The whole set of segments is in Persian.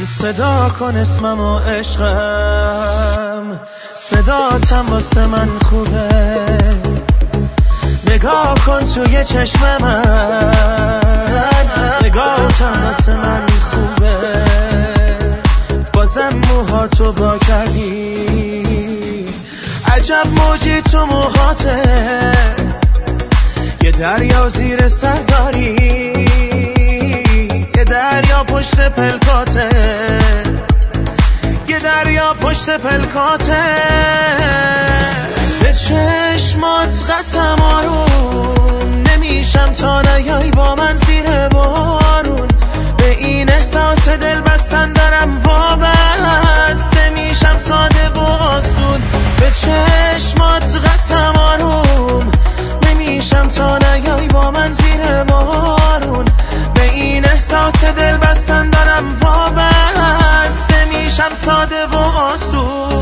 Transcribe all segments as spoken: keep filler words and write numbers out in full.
صدا کن اسمم و عشقم، صداتم واسه من خوبه. نگاه کن توی چشم من، نگاهتم واسه من خوبه. بازم موهاتو با کردی، عجب موجی تو موهاته. یه دریا زیر سر داری، یه دریا پشت پلکاته، یه دریا پشت پلکاته. به چشمات قسم آروم نمیشم تا نیایی با من زیر بارون. به این احساس دل بستن دارم وابسته میشم ساده و آسون. به چشمات قسم آروم نمیشم تا نیایی با من زیر بارون. به این احساس دل بستن دارم وابسته میشم ساده و آسون.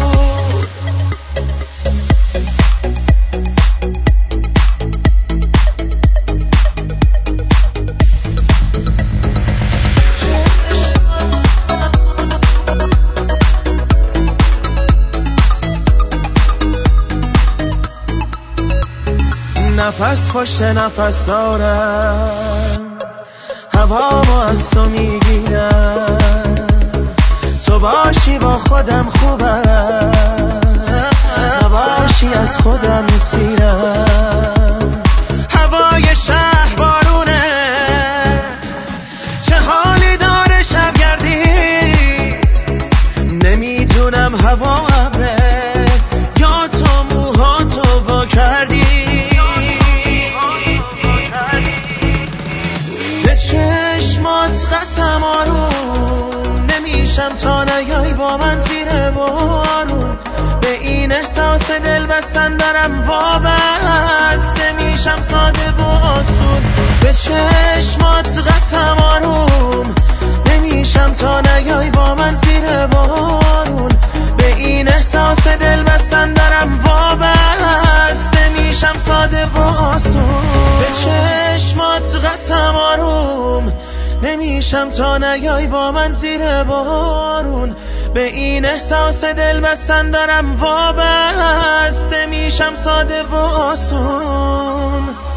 نفس پشت نفس دارم، هوامو از تو میگیرم. تو باشی با خودم خوبم، نباشی از خودم میسیرم. هوای شهر بارونه، چه حالی داره شبگردی. نمیدونم هوا ابره یا تو موهاتو وا کردی. چشمات قسم آروم نمیشم تا نیایی با من زیر بارون. به این احساس دل بستن دارم وابسته میشم ساده و آسون. به چشمات قسم آروم نمیشم تا نیایی با من زیر بارون. به این احساس دل بستن دارم وابسته میشم ساده و آسون. به چشمات قسم آروم نمیشم تا نیایی با من زیر بارون. به این احساس دل بستن دارم وابسته میشم ساده و آسون.